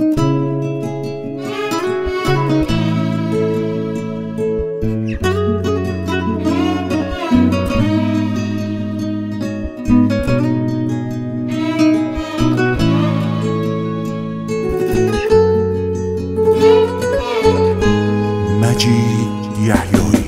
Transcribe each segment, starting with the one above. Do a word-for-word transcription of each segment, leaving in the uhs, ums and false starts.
مجید یحیایی.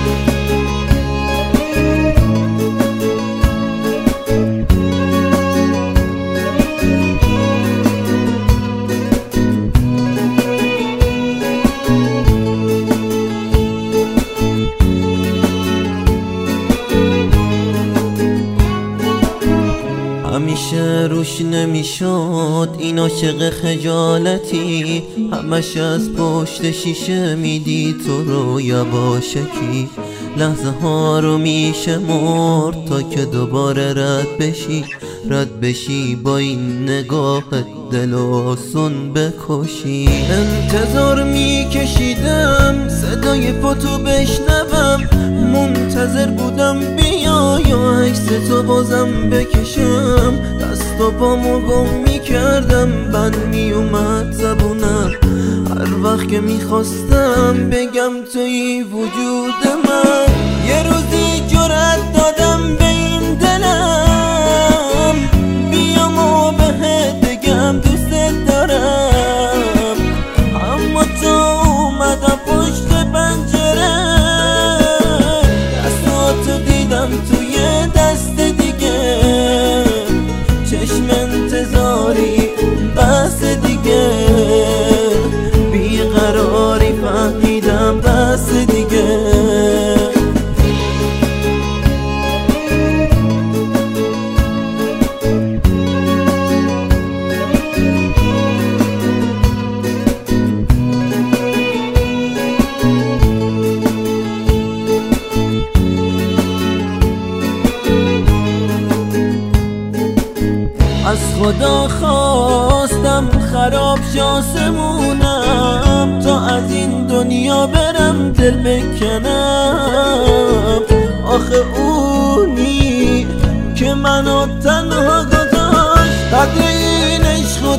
همیشه روش نمیشد این عاشق خجالتی، همش از پشت شیشه میدی تو رو یواشکی، لحظه ها رو میشه مرد تا که دوباره رد بشی، رد بشی با این نگاه دل و سن بکشی. انتظار میکشیدم صدای پاتو بشنوم، منتظر بودم بیای یا عکس تو بازم بکشم، دست و پامو گم میکردم بند میومد زبونم، هر وقت که میخواستم بگم توی وجود من. یه روزی جرأت دادم به این دلم بیام و بهت بگم دوست دارم، اما تو اومدم پشت پنجره، دستاتو دیدم توی دست دیگه، چشم انتظاری بس دیگه، بیقراری فهمیدم بس دیگه. از خدا خواستم خراب شاسمونم تا از این دنیا برم دل بکنم، آخه اونی که منو تنها گذاشت قدر این عشق و